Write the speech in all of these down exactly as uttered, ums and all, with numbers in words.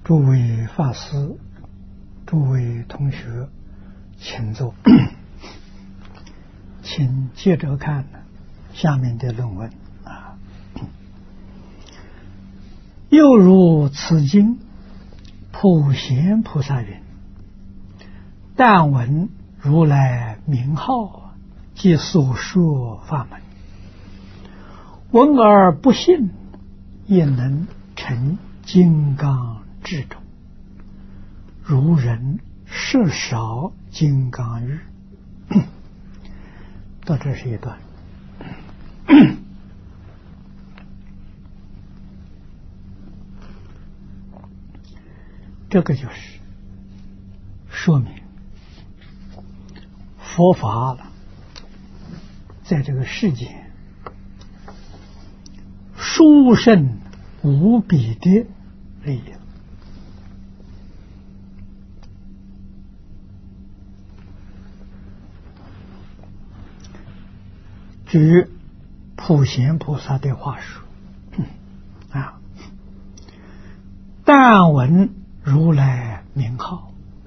诸位法师，诸位同学，请坐。请接着看下面的论文啊。又如此经，普贤菩萨云：但闻如来名号，即所说法门。闻而不信，也能成金刚智种，如人摄少金刚玉。到这是一段。这个就是说明佛法了，在这个世界殊胜无比的力量。据普贤菩萨的话说，啊，但闻如来名号，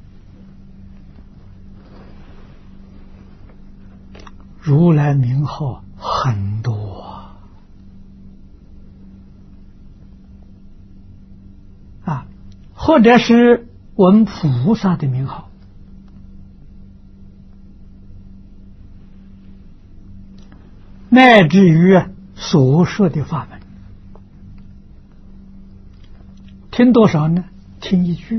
如来名号很多啊，或者是闻菩萨的名号，乃至于所说的法门，听多少呢？听一句，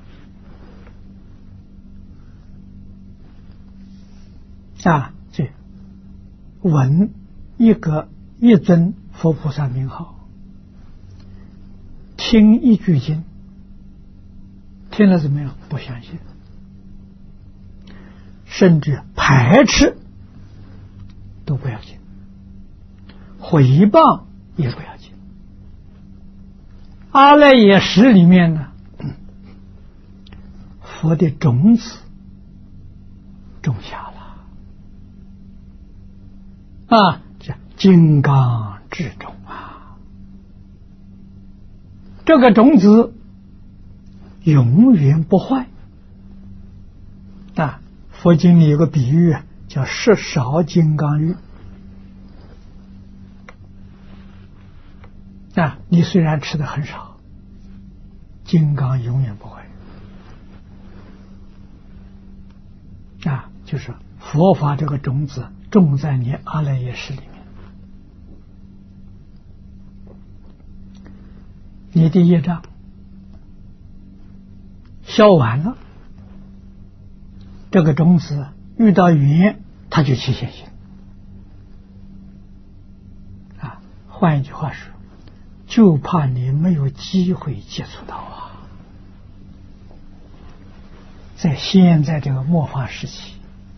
啊，这闻一个一尊佛菩萨名号，听一句经，听了怎么样？不相信，甚至排斥都不要紧，毁谤也不要紧。阿赖耶识里面呢，佛的种子种下了啊，这金刚智种啊，这个种子永远不坏啊。佛经里有个比喻叫摄少金刚玉啊，你虽然吃的很少，金刚永远不会啊，就是佛法这个种子种在你阿赖耶识里面，你的业障消完了，这个种子遇到缘，它就起现行啊。换一句话说，就怕你没有机会接触到啊。在现在这个末法时期，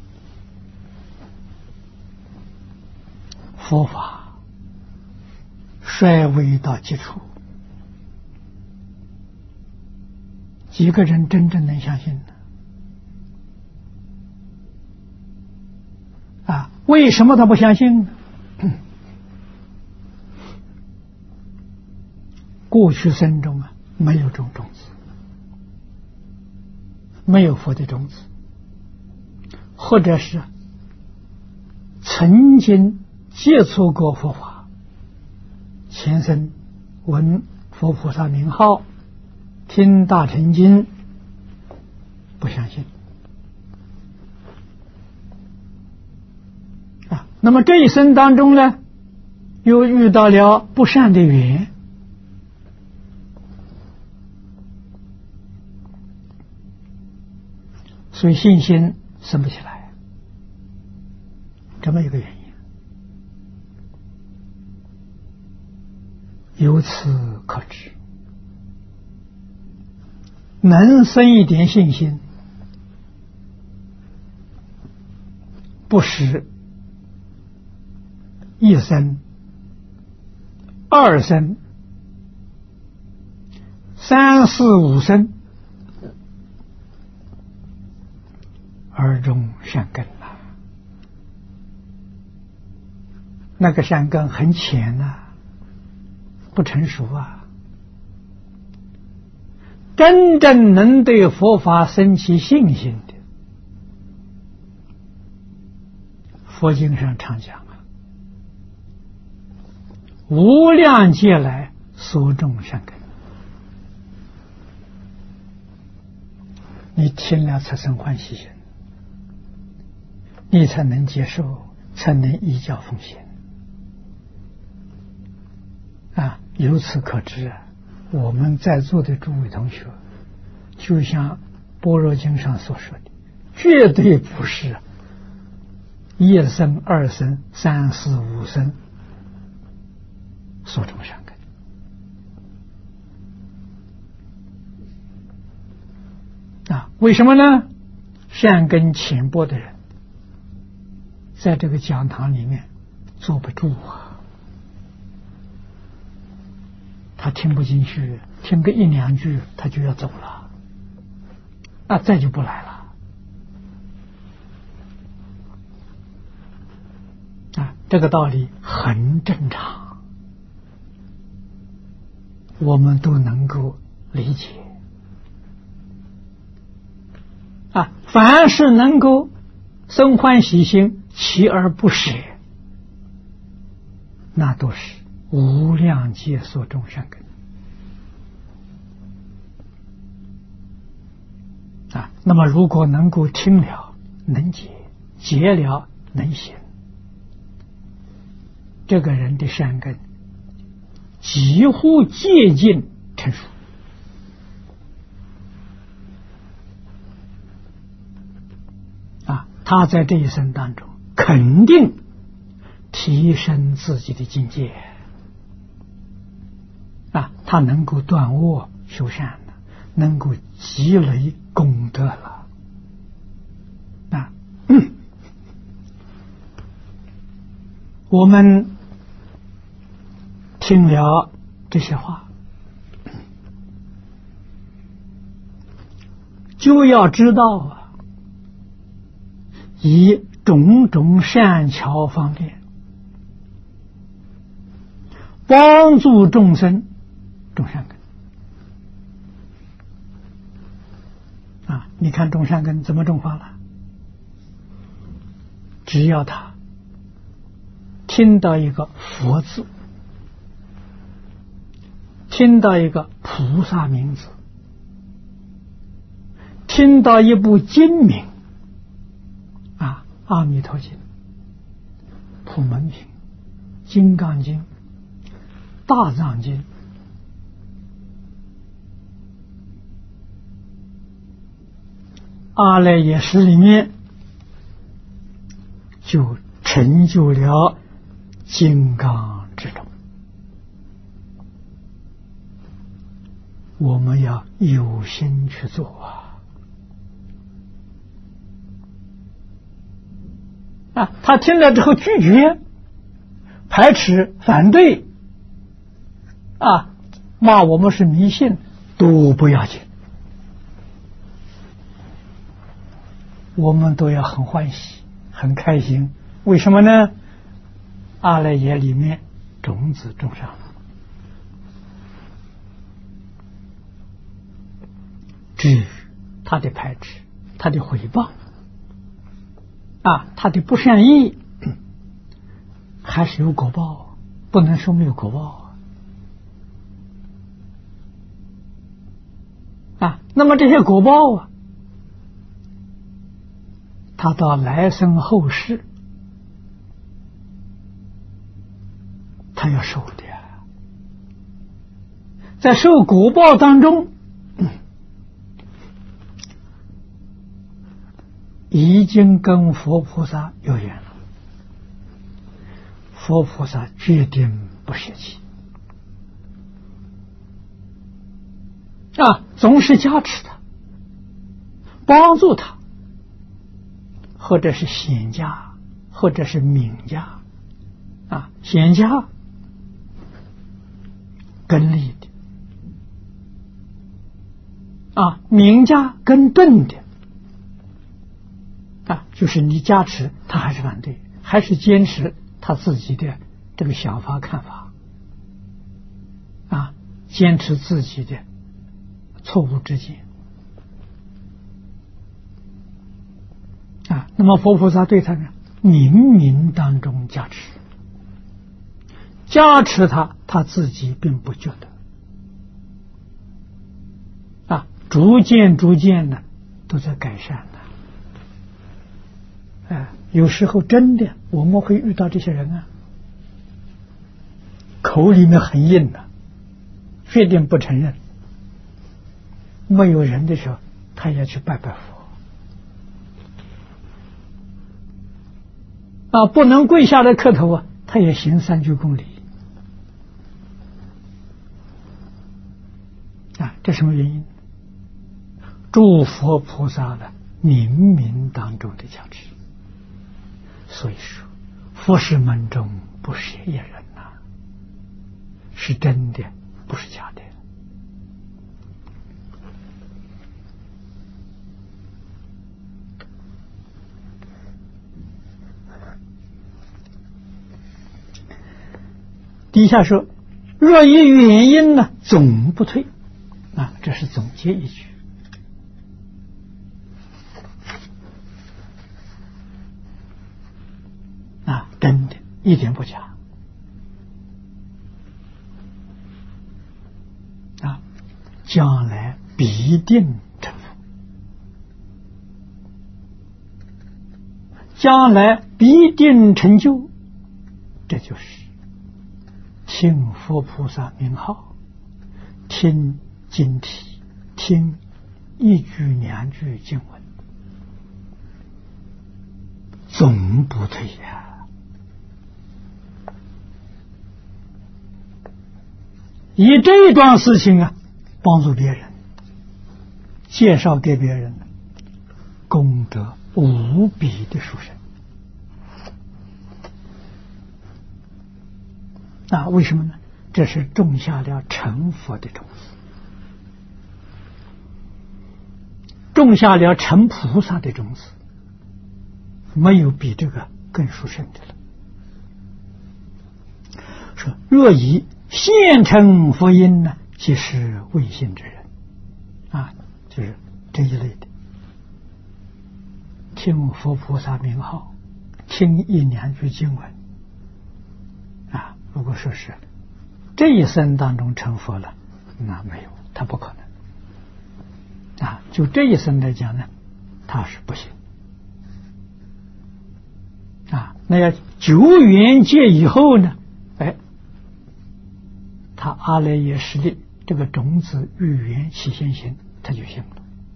佛法衰微到极处，几个人真正能相信呢？啊，为什么他不相信呢？过去生中啊，没有种种子，没有佛的种子，或者是曾经接触过佛法，前生闻佛菩萨名号，听大乘经，不相信啊。那么这一生当中呢，又遇到了不善的缘，所以信心生不起来，这么一个原因。由此可知，能生一点信心，不是一生、二生、三四五生而种善根啊，那个善根很浅啊，不成熟啊。 真正能对佛法生起信心的，佛经上常讲啊，无量劫来所种善根，你听了才生欢喜心，你才能接受，才能依教奉行啊！由此可知啊，我们在座的诸位同学，就像《般若经》上所说的，绝对不是一生、二生、三世、五生所种善根啊！为什么呢？善根浅薄的人，在这个讲堂里面坐不住啊。他听不进去，听个一两句他就要走了，啊，再就不来了。啊，这个道理很正常，我们都能够理解。啊，凡是能够生欢喜心，锲而不舍，那都是无量劫所种善根啊。那么如果能够听了能解，解了能行，这个人的善根几乎接近成熟啊。他在这一生当中肯定提升自己的境界啊，他能够断恶修善的，能够积累功德了啊。嗯、我们听了这些话，就要知道啊，以种种善巧方便帮助众生种善根啊！你看种善根怎么种法了？只要他听到一个佛字，听到一个菩萨名字，听到一部经名啊，阿弥陀经、普门品、金刚经、大藏经，阿赖耶识里面就成就了金刚之中。我们要有心去做啊！啊，他听了之后拒绝、排斥、反对，啊，骂我们是迷信都不要紧，我们都要很欢喜、很开心。为什么呢？阿赖耶里面种子种上了。至于他的排斥、他的毁谤啊，他的不善意，还是有果报，不能说没有果报啊。那么这些果报啊，他到来生后世他要受的，在受果报当中，嗯、已经跟佛菩萨有缘了，佛菩萨决定不舍弃啊，总是加持他，帮助他，或者是显家，或者是明家啊，显家根利的啊，明家根钝的啊，就是你加持他还是反对，还是坚持他自己的这个想法看法啊，坚持自己的错误之见啊。那么佛菩萨对他呢，冥冥当中加持，加持他，他自己并不觉得啊，逐渐逐渐的都在改善的。啊，有时候真的我们会遇到这些人啊，口里面很硬的，决定不承认。没有人的时候，他也去拜拜佛啊，不能跪下来磕头啊，他也行三鞠躬礼啊。这什么原因？诸佛菩萨的冥冥当中的加持。所以说，佛事门中不是一人呐、啊，是真的，不是假的。底下说，若以原因呢，总不退啊，这是总结一句啊，真的，一点不假啊，将来必定成佛，将来必定成就，这就是听佛菩萨名号，听经题，听一句两句经文，总不退呀、啊。以这一桩事情啊，帮助别人，介绍给别人，功德无比的殊胜。啊，为什么呢？这是种下了成佛的种子，种下了成菩萨的种子，没有比这个更殊胜的了。说若以现成佛音呢，即是未信之人啊，就是这一类的，听佛菩萨名号，听一两句经文啊。如果说是这一生当中成佛了，那没有，他不可能啊。就这一生来讲呢，他是不行啊。那要久远劫以后呢，哎，他阿赖耶识力这个种子遇缘起现行，他就行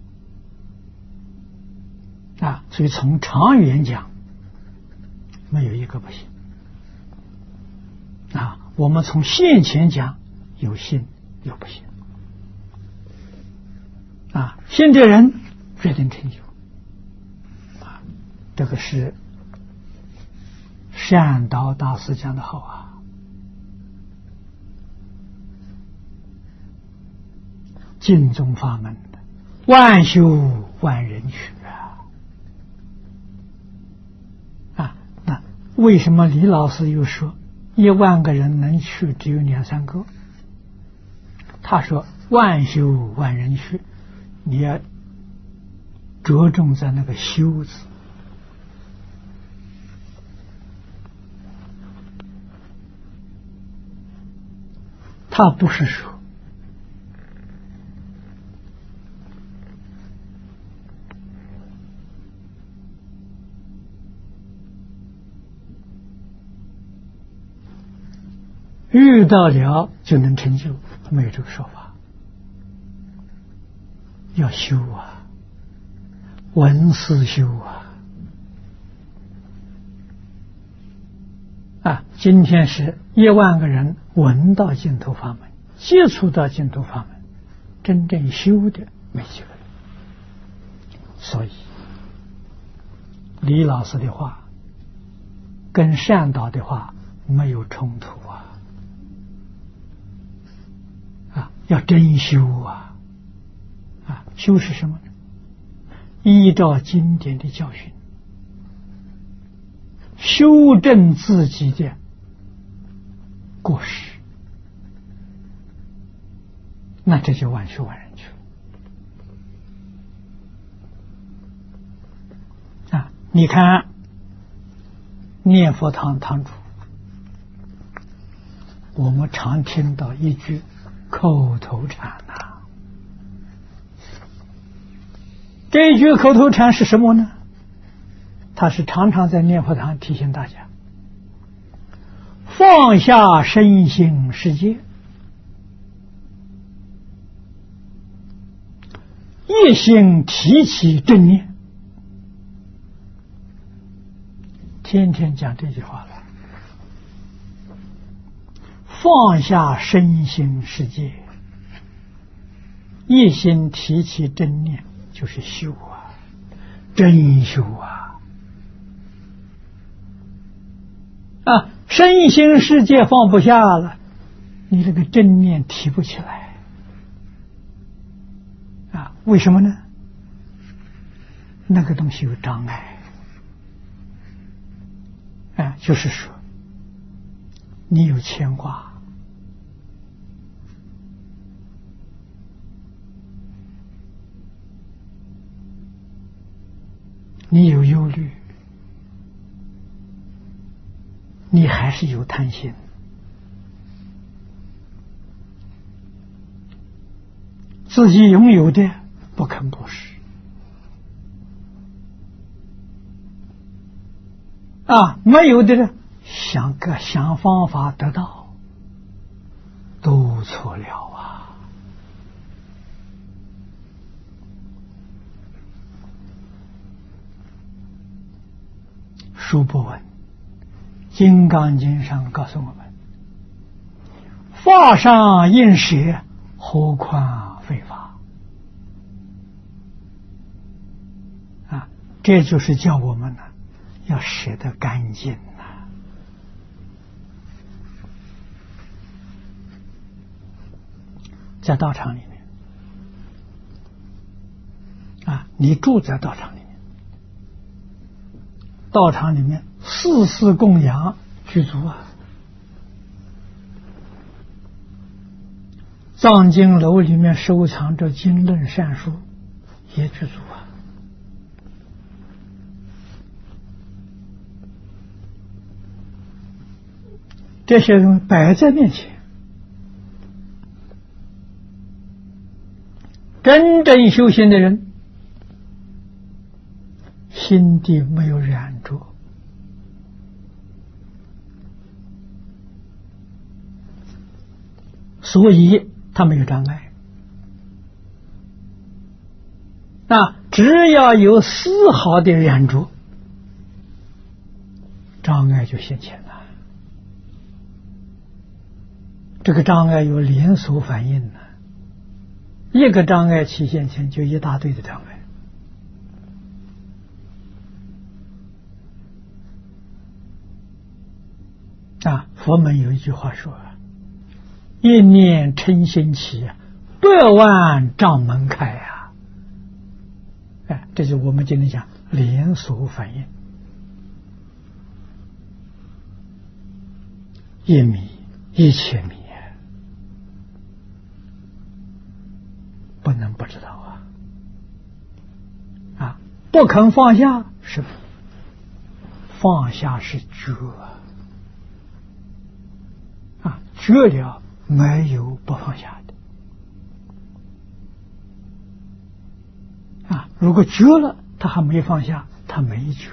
了啊。所以从长远讲，没有一个不行啊。我们从现前讲，有信有不信啊。信的人决定成就啊，这个是善导大师讲的好啊。净宗法门，万修万人去啊！啊，那为什么李老师又说一万个人能去只有两三个？他说万修万人去，你要着重在那个修字。他不是说遇到了就能成就，没有这个说法。要修啊，闻思修啊！啊，今天是一万个人闻到净土法门，接触到净土法门，真正修的没几个人。所以李老师的话跟善导的话没有冲突啊。啊，要真修啊！啊，修是什么呢？依照经典的教训，修正自己的过失，那这就万修万人去了。 你看念佛堂堂主，我们常听到一句口头禅呐、啊，这一句口头禅是什么呢？他是常常在念佛堂提醒大家放下身心世界，一心提起正念，天天讲这句话了。放下身心世界，一心提起正念，就是修啊，真修啊！啊，身心世界放不下了，你这个正念提不起来啊？为什么呢？那个东西有障碍啊，就是说你有牵挂，你有忧虑，你还是有贪心，自己拥有的不肯布施啊，没有的呢，想个想方法得到，都错了啊！书不闻，《金刚经》上告诉我们：法上应舍，何况非法啊！这就是叫我们呢，要舍得干净呐。在道场里面啊，你住在道场里面，道场里面四事供养具足啊，藏经楼里面收藏着经论善书也具足啊，这些东西摆在面前，真正修行的人心地没有染着，所以他没有障碍。那只要有丝毫的染着，障碍就现前了。这个障碍有连锁反应呢，一个障碍起现前，就一大堆的障碍。啊，佛门有一句话说：“一念嗔心起，百万障门开啊！”哎，这就是我们今天讲连锁反应，一米一千米，不能不知道啊！啊，不肯放下是放下是觉啊，觉了没有不放下的啊。如果觉了，他还没放下，他没觉，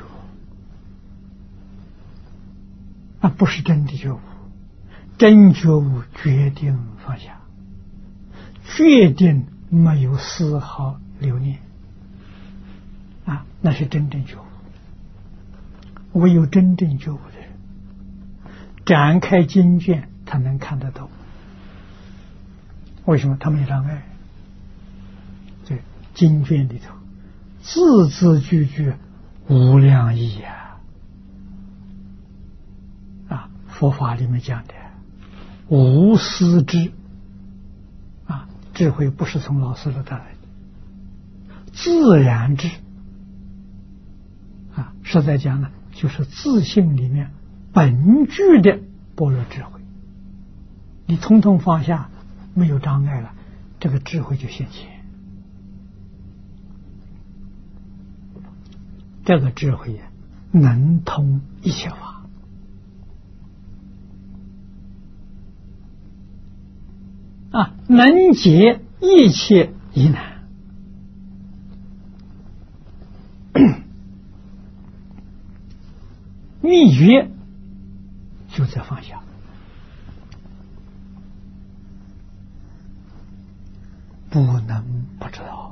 那不是真的觉悟。真觉悟决定放下，决定没有丝毫留念啊，那是真正觉悟。唯有真正觉悟的人，展开经卷，他能看得到。为什么？他没有障碍。这经卷里头字字句句无量义啊！啊，佛法里面讲的无私智啊，智慧不是从老师那带来的，自然智啊，实在讲呢，就是自性里面本具的般若智慧。你统统放下，没有障碍了，这个智慧就现前。这个智慧呀、啊， 能通一切法。啊，能解一切疑难。秘诀就在放下，不能不知道。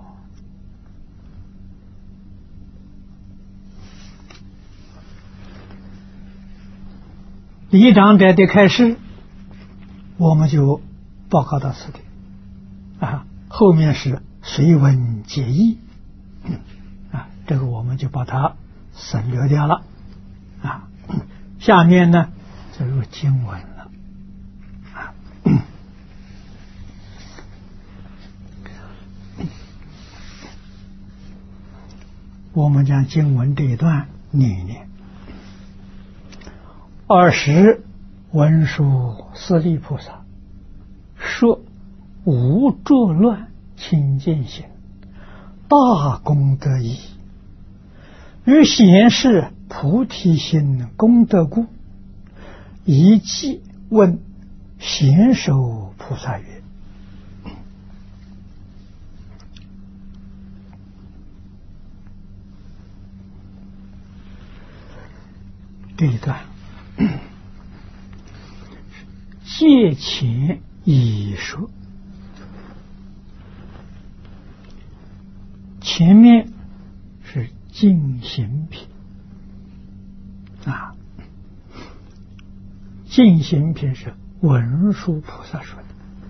李长者的开示，我们就报告到此地啊，后面是随文解义，嗯啊，这个我们就把它省略掉了啊。下面呢就入经文了啊。我们将经文这一段念一念。二十文殊师利菩萨说：无作乱清净心，大功德意，于显示菩提心功德故，一即问显首菩萨曰：这一段借前已说，前面是净行品啊，净行品是文殊菩萨说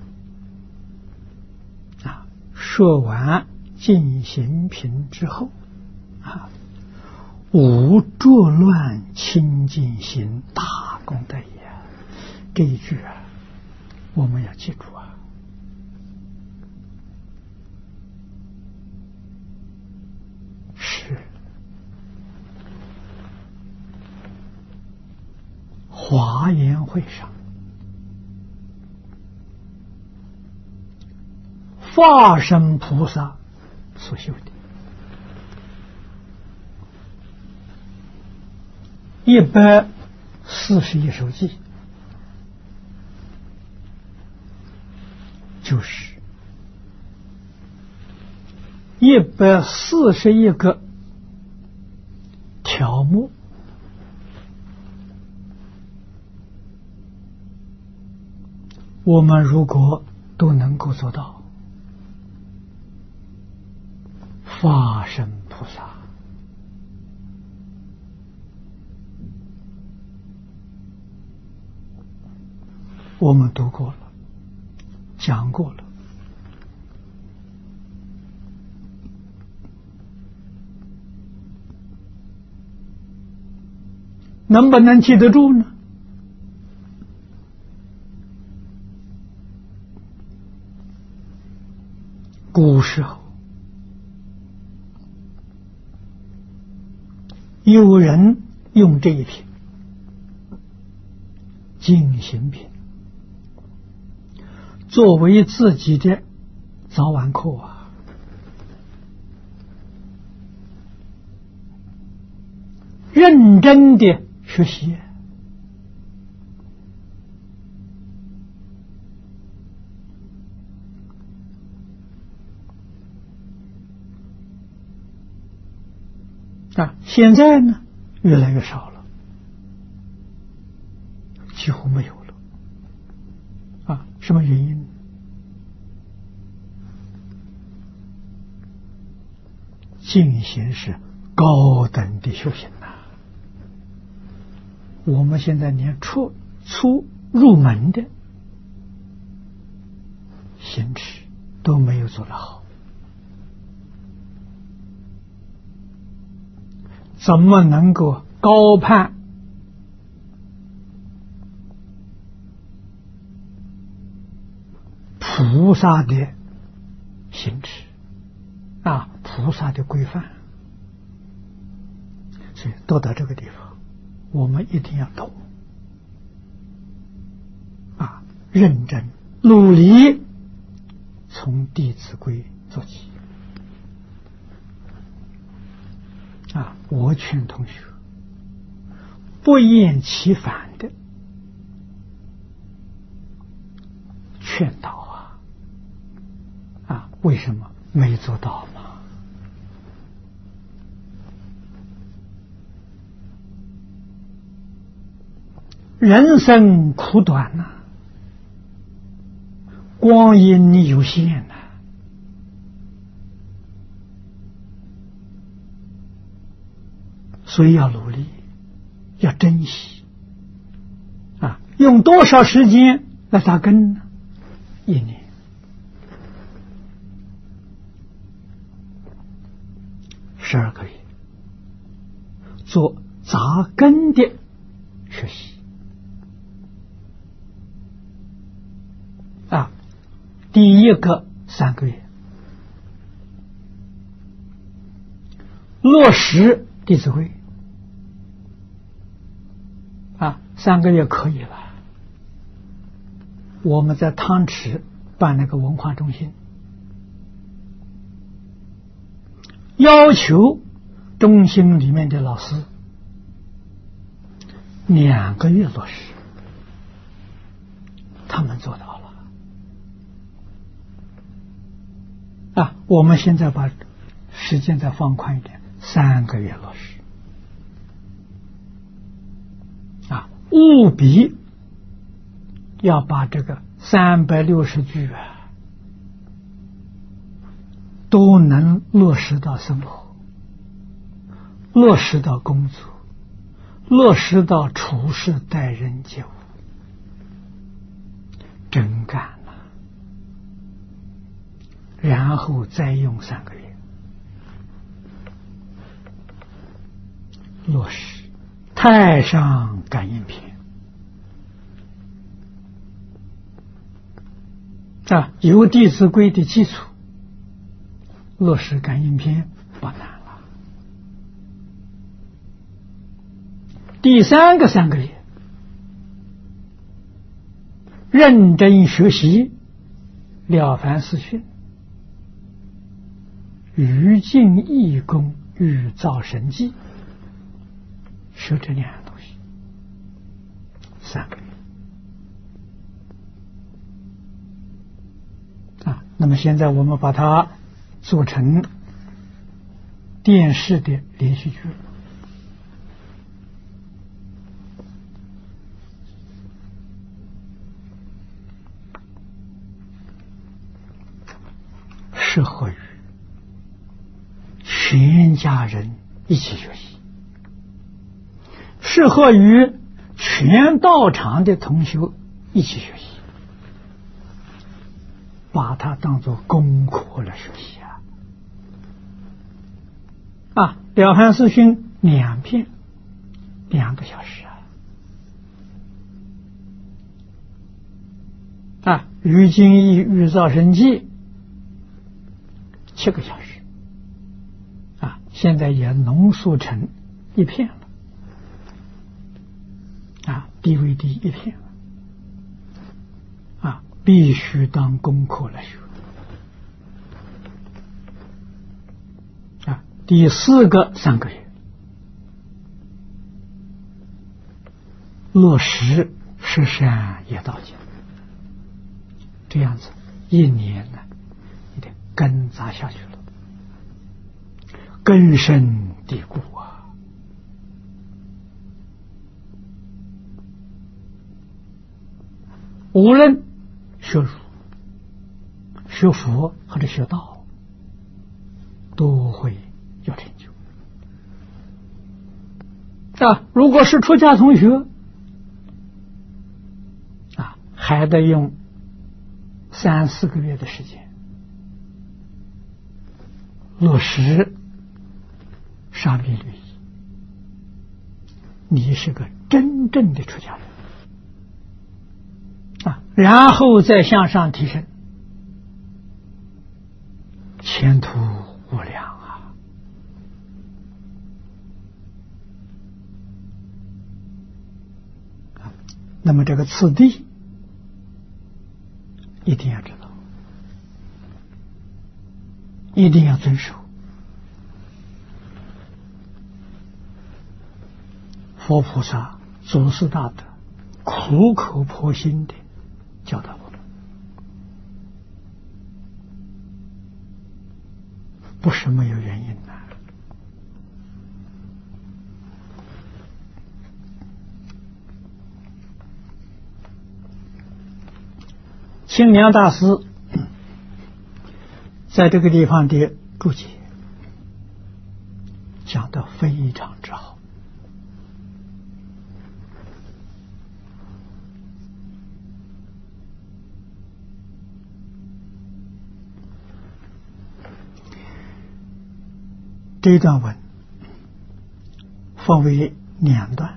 的啊。说完净行品之后啊，无作乱清净心，大功德也。这一句啊，我们要记住啊。是华严会上化身菩萨所修的一百四十一首偈，就是一百四十一个条目，我们如果都能够做到化身菩萨，我们读过了，讲过了，能不能记得住呢？古时候有人用这一品净行品作为自己的早晚课啊，认真的学习，啊，现在呢越来越少了，几乎没有了啊。什么原因？净行是高等的修行呐、啊，我们现在连初初入门的行持都没有做得好，怎么能够高攀菩萨的行持啊，菩萨的规范？所以到达这个地方，我们一定要懂啊，认真努力，从《弟子规》做起啊。我劝同学不厌其烦的劝导啊啊！为什么没做到嘛？人生苦短呐、啊，光阴有限呐、啊，所以要努力，要珍惜啊！用多少时间来扎根呢？一年、十二个月，做扎根的学习啊！第一个三个月落实《弟子规》啊，三个月可以了。我们在汤池办那个文化中心，要求中心里面的老师两个月落实，他们做到了啊！我们现在把时间再放宽一点，三个月落实啊！务必要把这个三百六十句啊都能落实到生活，落实到工作，落实到处事待人接物，真干了，然后再用三个月落实太上感应篇啊，有《弟子规》的基础，落实感应篇不难了。第三个三个月，认真学习《了凡四训》，于尽义功，欲造神迹，学这两样东西，三个月啊。那么现在我们把它做成电视的连续剧，适合于全家人一起学习，适合于全道场的同学一起学习，把它当作功课来学习啊！啊，《了凡四训》两篇，两个小时啊！啊，于精义欲造神迹，七个小时啊！现在也浓缩成一片了啊 ，D V D 一片了啊！必须当功课来学啊！第四个三个月落实十善业道经，这样子一年呢，你的根扎下去了，根深蒂固啊！无论学儒、学佛或者学道，都会有成就啊！如果是出家同学啊，还得用三四个月的时间落实沙弥律仪，你是个真正的出家人啊，然后再向上提升，前途无量啊！那么这个次第一定要知道，一定要遵守。佛菩萨祖师大德苦口婆心的教导我们，不是没有原因的。清凉大师在这个地方的注解讲得非常之好。这一段文分为两段，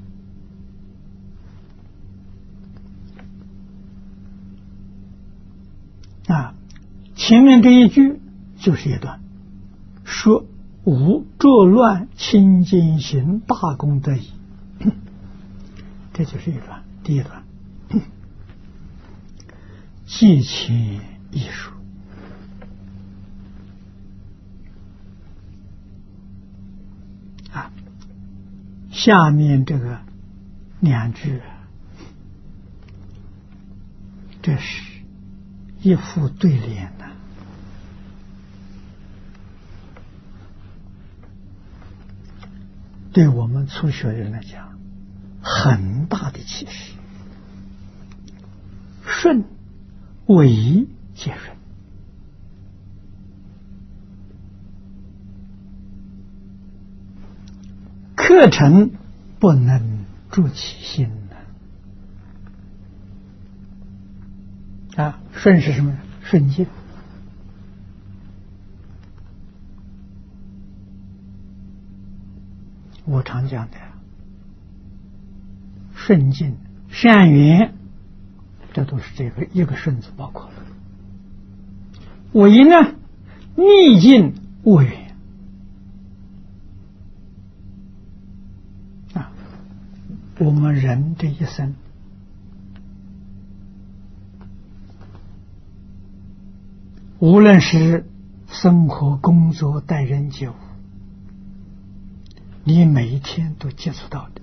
啊，前面这一句就是一段，说无作乱清净行大功德矣，这就是一段，第一段，记其艺术。啊，下面这个两句，这是一副对联呐、啊。对我们初学人来讲，很大的启示。顺为皆顺，课程不能助其心呢。啊，顺是什么？顺境。我常讲的，顺境、善缘，这都是这个一个顺字包括了。为呢，逆境恶缘啊，我们人这一生，无论是生活、工作、待人接物，你每一天都接触到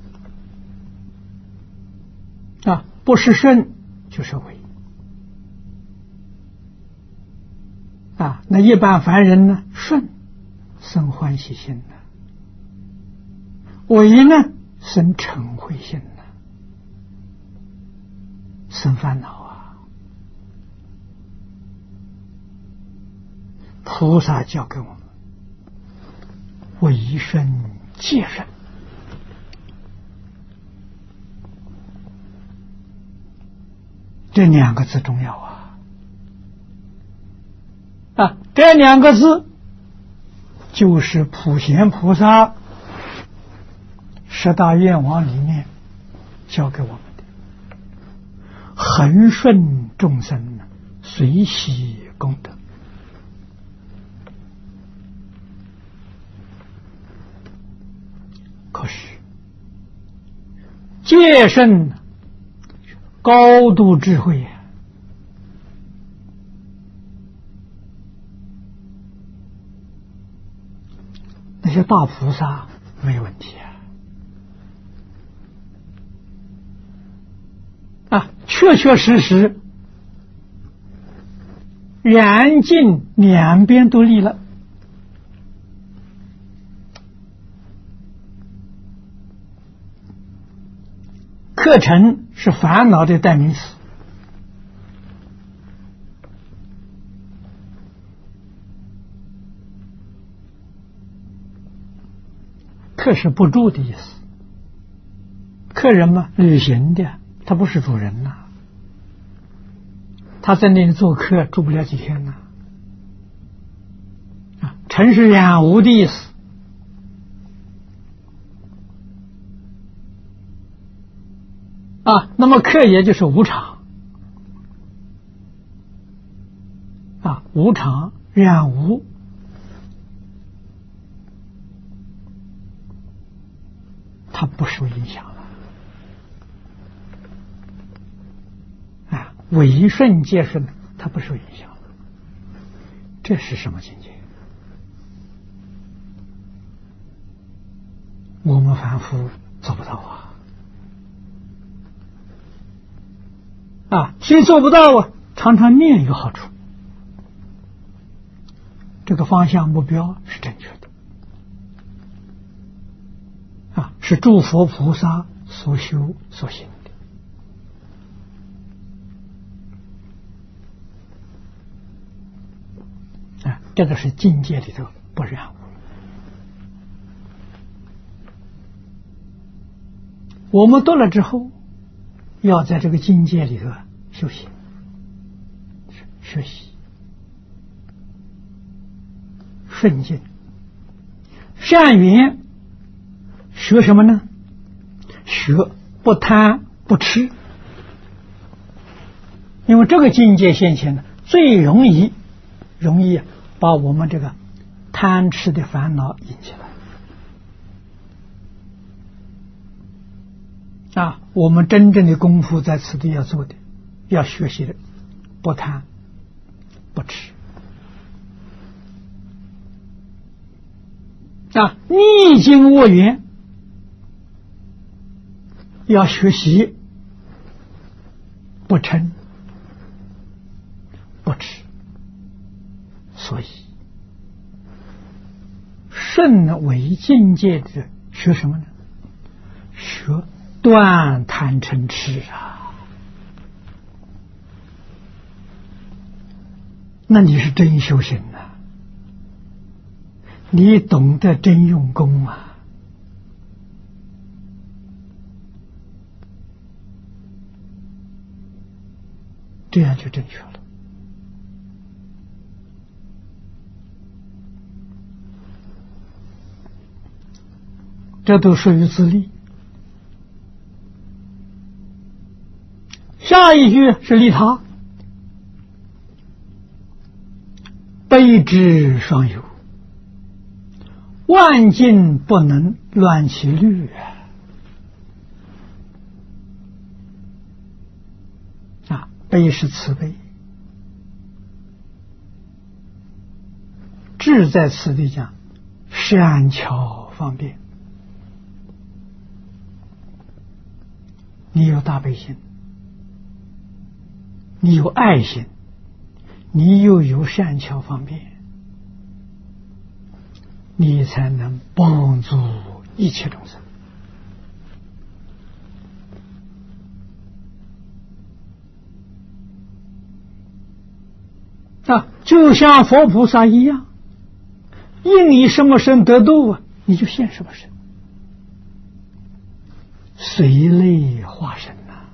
的啊，不是顺就是违啊。那一般凡人呢，顺生欢喜心呢，违呢生嗔恚心呢，生烦恼啊。菩萨教给我们为顺皆顺，这两个字重要啊！啊，这两个字就是普贤菩萨十大愿望里面教给我们的，恒顺众生，随喜功德。可是戒慎高度智慧呀，那些大菩萨没问题啊，啊，确确实实远近两边都立了。课程是烦恼的代名词，客是不住的意思。客人嘛，旅行的，他不是主人呐、啊，他在那里做客住不了几天呐、啊。啊，尘是染污的意思。啊，那么客也就是无常啊，无常染污，它不受影响了啊，违顺皆顺，它不受影响了。这是什么境界？我们凡夫做不到啊。 啊，谁做不到啊？常常念有好处，这个方向目标是正确的，啊，是诸佛菩萨所修所行的，啊，这个是境界里头不染污。我们读了之后，要在这个境界里头修行、学习、顺境、善缘。学什么呢？学不贪不痴。因为这个境界现前呢，最容易容易把我们这个贪痴的烦恼引起来。啊，我们真正的功夫在此地要做的，要学习的，不贪不痴。啊，逆境恶缘要学习不嗔不痴。所以顺为境界的学什么呢？学断贪嗔痴啊！那你是真修行啊，你懂得真用功啊！这样就正确了。这都属于自利。下一句是利他，悲之双有，万境不能乱其律啊！悲是慈悲，智在此地讲善巧方便。你有大悲心，你有爱心，你又有善巧方便，你才能帮助一切众生。啊，就像佛菩萨一样，应你什么身得度啊，你就现什么身，随类化身呐、啊。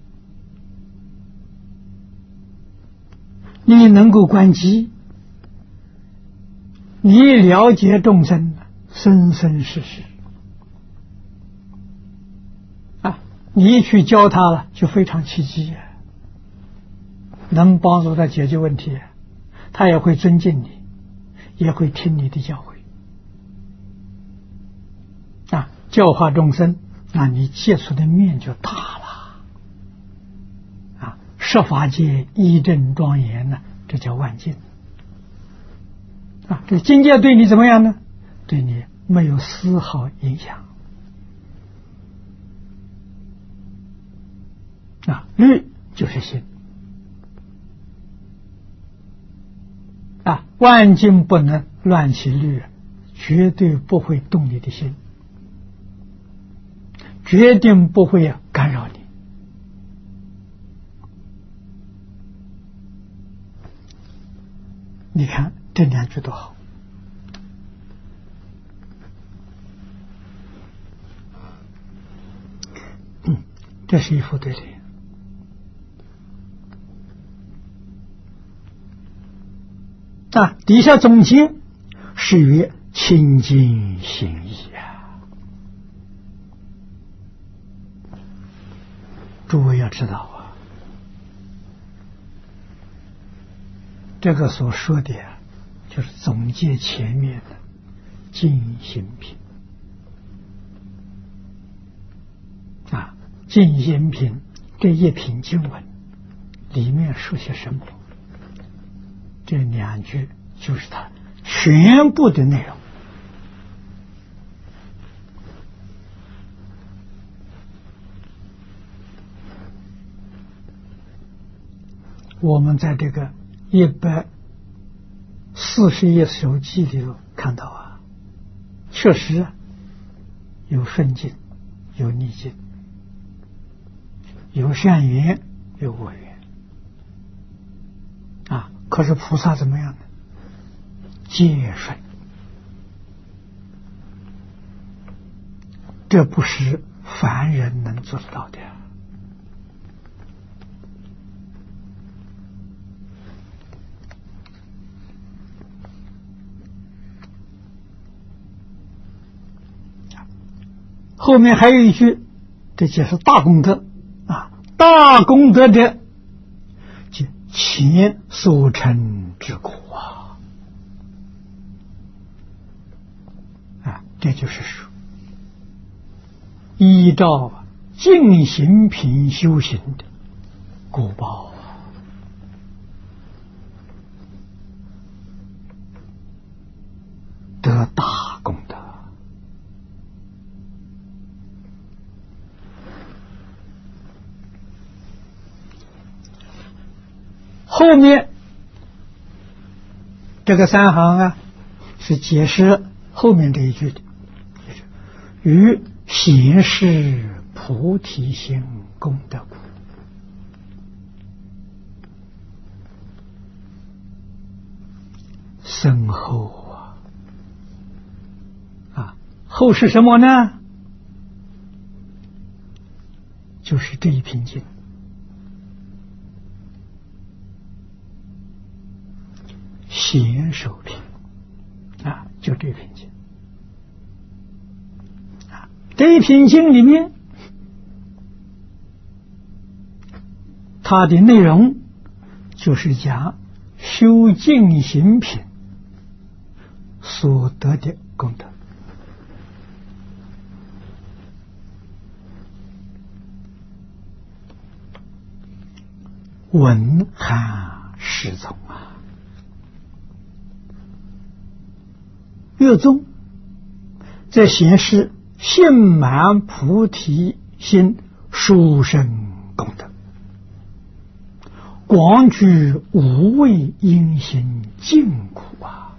你能够观机，你了解众生生生世世啊，你去教他了，就非常契机啊，能帮助他解决问题，他也会尊敬你，也会听你的教诲啊，教化众生，那你接触的面就大了啊！十法界一真庄严呢，这叫万境啊！这境界对你怎么样呢？对你没有丝毫影响啊！律就是心啊，万境不能乱其律，绝对不会动你的心，决定不会干扰你。你看这两句多好。嗯，这是一副对联啊，底下总结是曰清净心意啊。诸位要知道啊，这个所说的啊，就是总结前面的净心品啊。净心品这一品经文里面说些什么？这两句就是它全部的内容。 我们在这个一百四十页手记里头看到啊，确实啊，有顺境，有逆境，有善缘，有恶缘啊。可是菩萨怎么样呢？皆顺，这不是凡人能做得到的。后面还有一句，这就是大功德啊！大功德者，即前所成之果啊！啊，这就是说，依照净行品修行的果报啊，得大功德。后面这个三行啊，是解释后面这一句的，与显示菩提心功德故。深厚啊！啊，后是什么呢？就是这一品经。显手品啊，就这品经啊，这一品经里面，它的内容就是讲修净行品所得的功德。文含释宗啊。乐宗在显示性满菩提心殊胜功德，广具无畏因行净苦啊！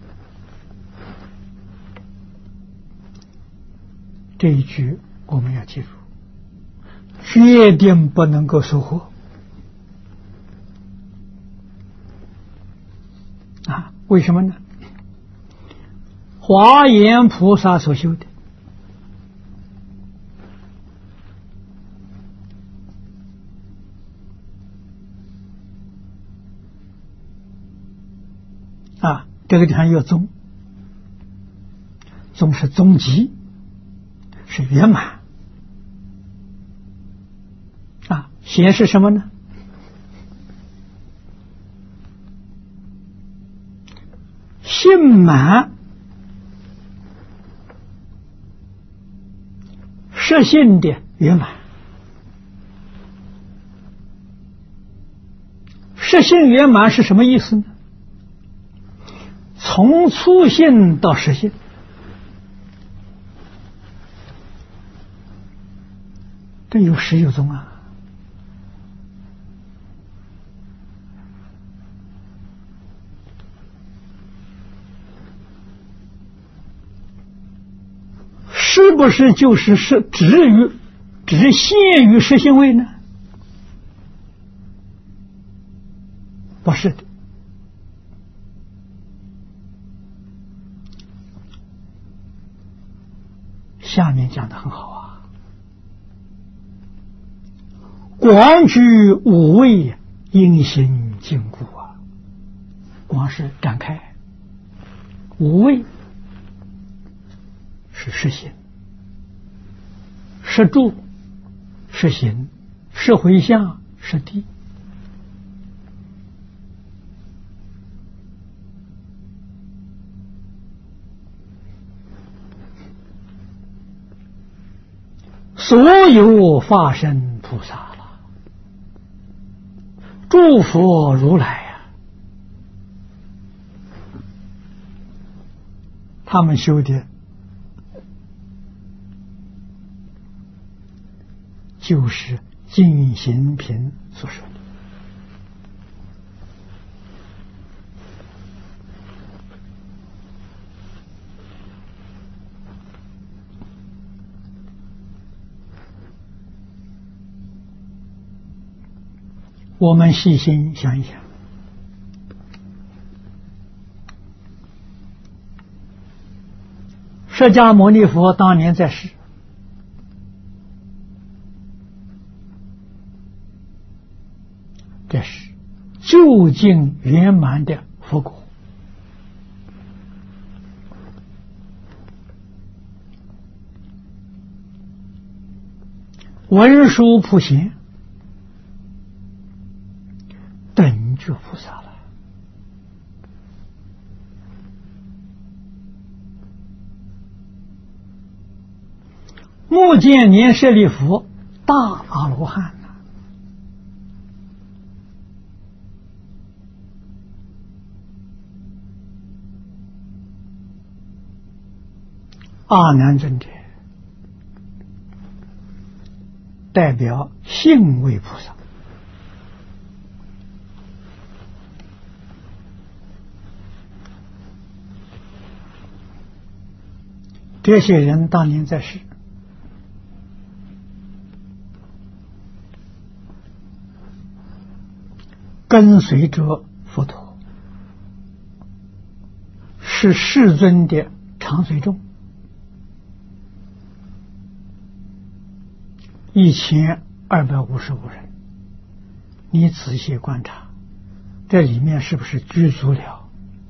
这一句我们要记住，决定不能够收获啊！为什么呢？华严菩萨所修的啊，这个地方有宗，宗是终极，是圆满啊。显示什么呢？性满实性的圆满，实性圆满是什么意思呢？从初性到实性，这有始有终啊。是不是就是是只于只限于实性位呢？不是的。下面讲的很好啊，广具五味因行禁锢啊，光是展开，五味是实行。是住，是行，是回向，是地。所有化身菩萨了，诸佛如来呀、啊，他们修的就是净行品所说的我们细心想一想，释迦牟尼佛当年在世，这是究竟圆满的佛果。文殊普贤等觉菩萨了，目犍连舍利弗大阿罗汉呐，阿难尊者代表信位菩萨，这些人当年在世，跟随着佛陀，是世尊的常随众。一千二百五十五人，你仔细观察，这里面是不是具足了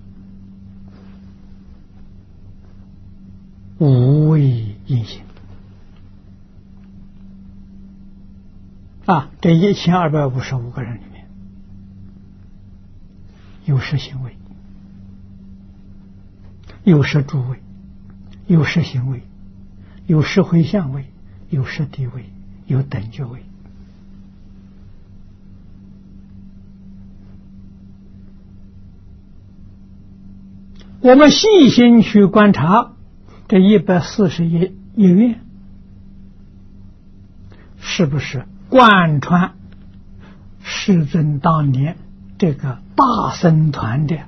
无畏因行啊？这一千二百五十五个人里面，有识行位，有识诸位，有识行位，有识回向位，有识地位，有等觉位。我们细心去观察这一百四十一一愿，是不是贯穿世尊当年这个大僧团的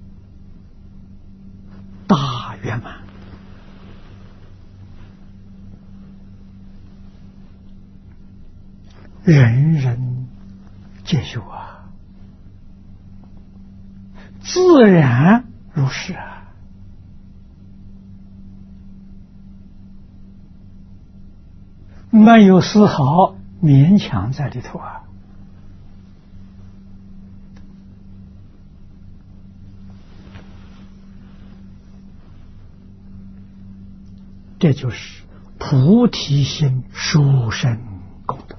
大圆满？人人皆修啊，自然如是啊。没有丝毫勉强在里头啊。这就是菩提心殊胜功德。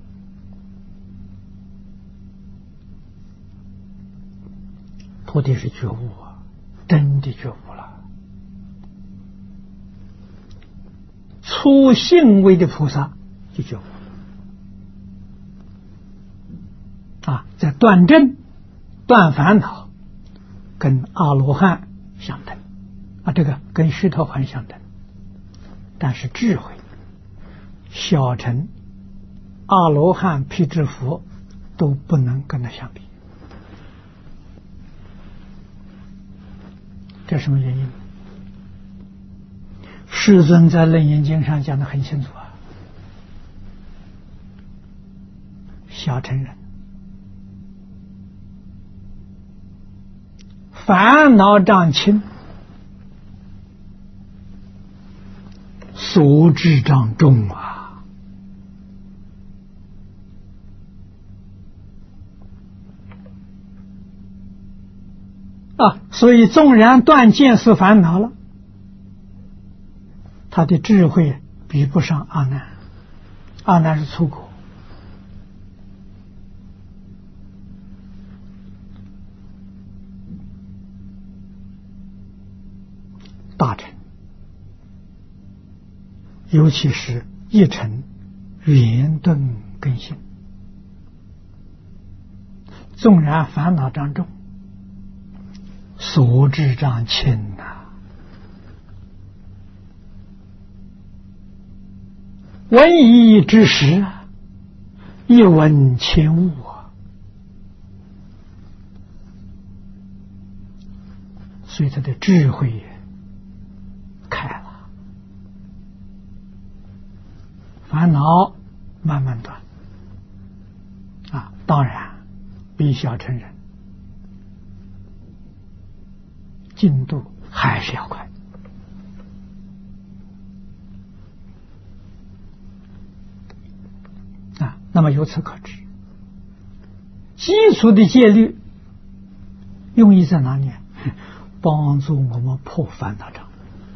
菩提是觉悟啊，真的觉悟了。初信位的菩萨就觉悟啊，在断正、断烦恼，跟阿罗汉相等啊，这个跟须陀洹相等。但是智慧，小乘、阿罗汉、辟支佛都不能跟他相比。这什么原因？世尊在《楞严经》上讲得很清楚啊，小乘人烦恼障轻，所知障重啊。啊，所以纵然断见思烦恼了，他的智慧比不上阿难。阿难是粗果，大乘，尤其是一乘圆顿根性，纵然烦恼障重，所知障轻呐、啊。闻一之时，一闻千悟啊。所以他的智慧开了，烦恼慢慢断啊。当然比小乘人进度还是要快。啊，那么由此可知，基础的戒律用意在哪里？帮助我们破烦恼障。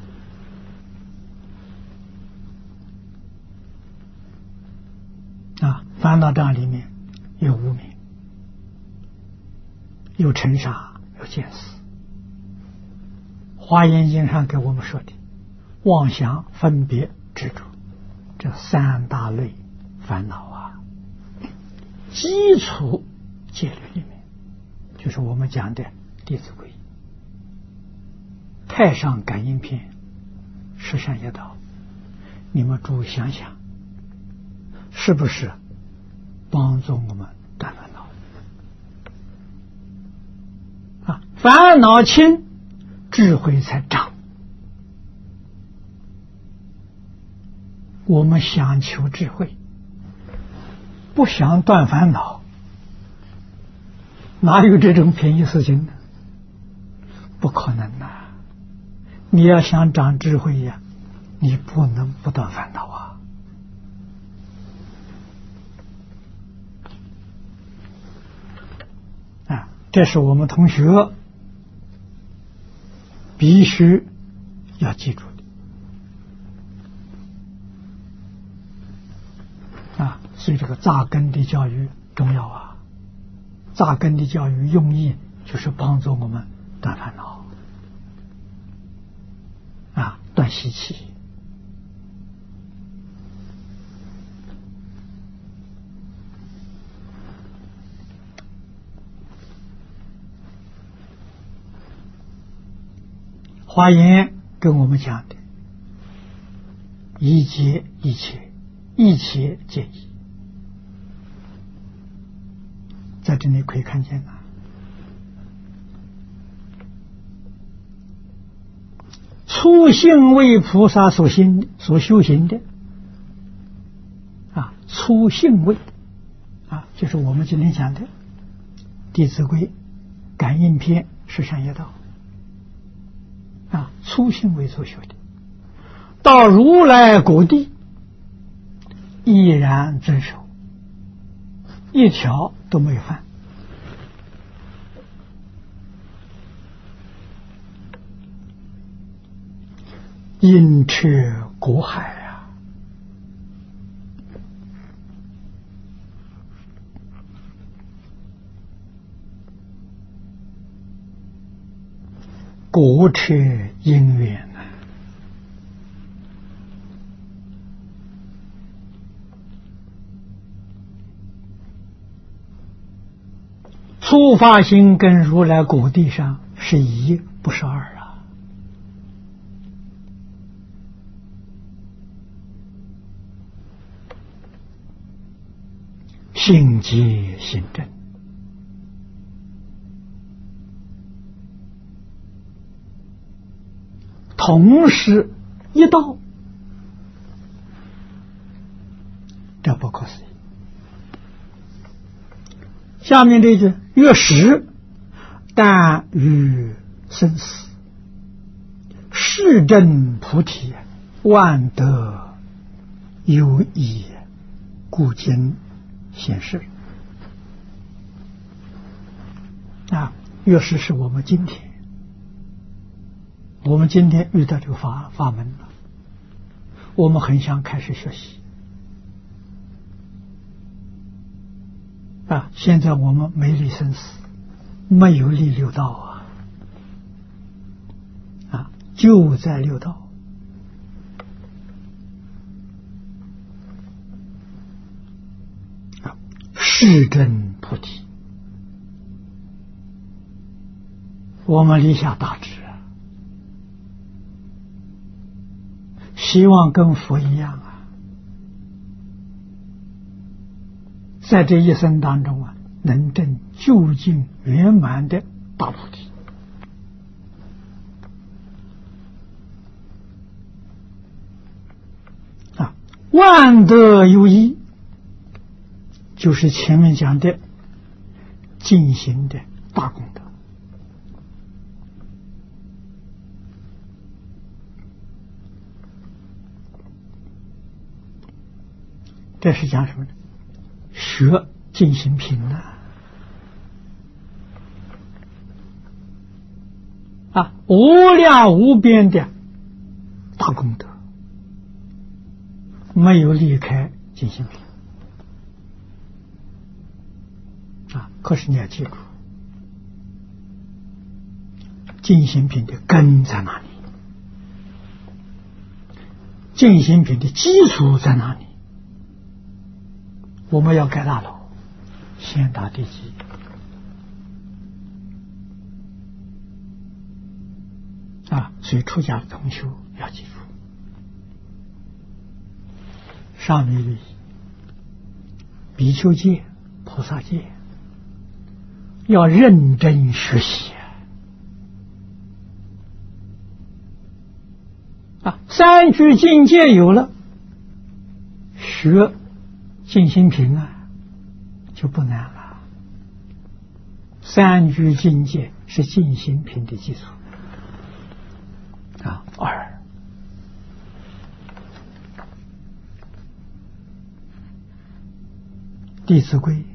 啊，烦恼障里面有无明，有尘沙，有见思。华严经上给我们说的妄想、分别、执着，这三大类烦恼啊，基础戒律里面就是我们讲的《弟子规》《太上感应篇》《十善业道》，你们诸位想想，是不是帮助我们断烦恼？啊，烦恼轻，智慧才长。我们想求智慧，不想断烦恼，哪有这种便宜事情呢？不可能呐！你要想长智慧呀，你不能不断烦恼啊！啊，这是我们同学必须要记住的啊！所以这个扎根的教育重要啊！扎根的教育用意就是帮助我们断烦恼啊，断习气。华严跟我们讲的一切一切，一切皆一，在这里可以看见啊，初信为菩萨所行所修行的啊，初信位啊，就是我们今天讲的《弟子规》《感应篇》《十善业道》啊，初信位所修的，到如来果地依然遵守，一条都没有犯。因彻果海啊，果彻因缘啊，初发心跟如来果地上是一，不是二啊。性结性正，同时一道，这不可思议。下面这句越实，但于生死，是证菩提，万德有益，故今显示啊，越是是我们今天，我们今天遇到这个法法门了，我们很想开始学习啊。现在我们没离生死，没有离六道啊，啊，就在六道。是证菩提，我们立下大志，希望跟佛一样啊，在这一生当中啊，能证究竟圆满的大菩提啊，万德有益。就是前面讲的进行的大功德。这是讲什么呢？学进行品啊，啊，无量无边的大功德，没有离开进行品啊。可是你要记住，进行品的根在哪里？进行品的基础在哪里？我们要盖大楼，先打地基。啊，所以出家的同修要记住，上面的比丘戒、菩萨戒要认真学习啊！三句境界有了，学进行品啊就不难了。三句境界是进行品的基础啊。二，弟子规、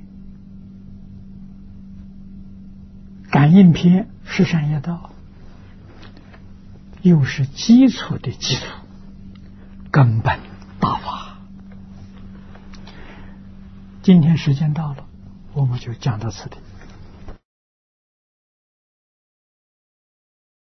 感应篇、十善业道，又是基础的基础，根本大法。今天时间到了，我们就讲到此地。